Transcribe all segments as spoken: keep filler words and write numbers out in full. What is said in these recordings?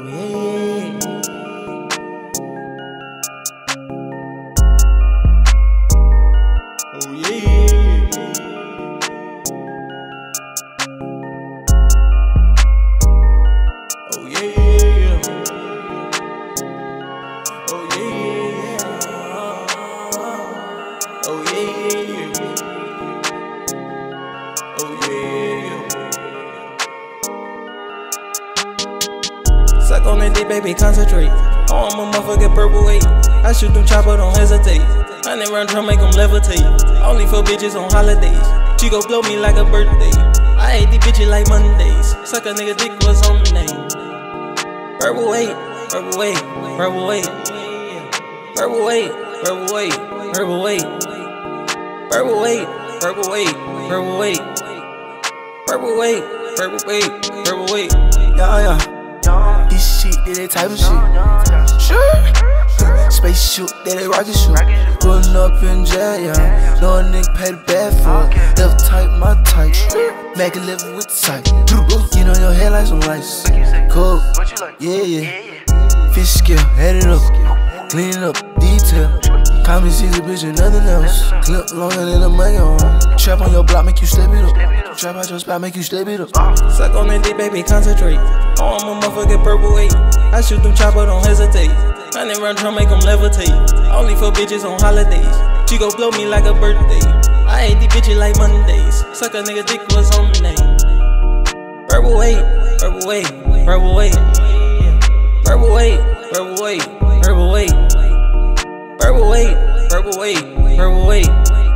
Oh yeah. Oh yeah. Oh yeah. Oh yeah. Oh yeah. Suck on that dick, baby, concentrate. Oh, I'm a motherfucking purple weight. I shoot them chopper, don't hesitate. I never run tryna make them levitate. Only for bitches on holidays. She gon' blow me like a birthday. I hate these bitches like Mondays. Suck a nigga dick was on the name. Purple weight, purple weight, purple weight. Purple weight, purple weight, purple weight. Purple weight, purple weight, purple weight. Purple weight, purple weight, purple weight. Yeah, yeah. This shit, that that type of shit. Sure. Spaceship, that that rocket ship. Pulling up in jet, yeah. No nigga pay the bad for it. Left type, my type. Mac a level with the type. Get on your head like some lights. Cool. Yeah, yeah. Fish scale, add it up. Clean it up, detail. Call me see the bitch and nothing else. Clip longer than a monkey on. Trap on your block, make you step it up. Trap out your spot, make you step it up. Suck on that dick, baby, concentrate. Oh, I'm a motherfucking purple weight. I shoot them chopper, don't hesitate. I never run tryna make them levitate. Only for bitches on holidays. She gon' blow me like a birthday. I hate these bitches like Mondays. Suck a nigga dick was on the name. Purple weight, purple weight, purple weight. Purple weight, purple weight, purple weight. Purple weight, purple weight, purple weight.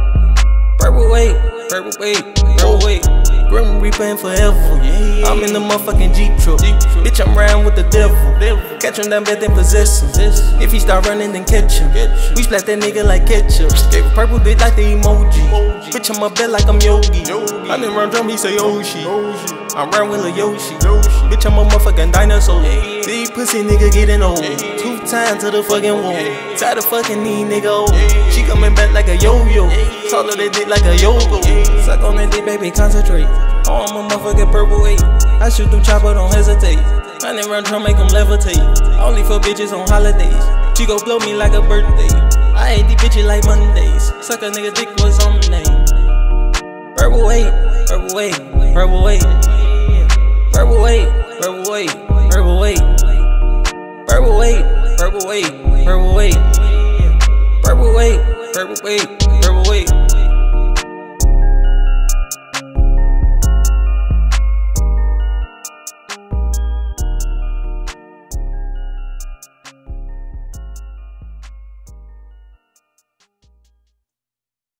Purple weight, purple weight, purple weight. Grim Reaper forever. I'm in the motherfucking Jeep truck. Bitch, I'm riding with the devil. Catch him down bad, then possess him. If he start running, then catch him. We splat that nigga like ketchup. Purple dick like the emoji. Bitch, I'm up bed like I'm Yogi. I didn't run drum, he say Yoshi. I'm round with a Yoshi. Bitch, I'm a motherfucking dinosaur. Big pussy nigga getting old. Two times to the fucking wall. Tired of fucking these nigga old. She coming back like a yo-yo. Taller that dick like a yo-go. Suck on that dick, baby, concentrate. Oh, I'm a motherfucking purple weight. I shoot them chopper, don't hesitate. I never run tryna make them levitate. Only for bitches on holidays. She gon' blow me like a birthday. I hate these bitches like Mondays. Suck a nigga dick was on the name. Purple weight, purple weight, purple weight. Purple weight, purple weight, purple weight. Purple weight, purple weight, purple weight. Purple weight, purple weight, purple weight.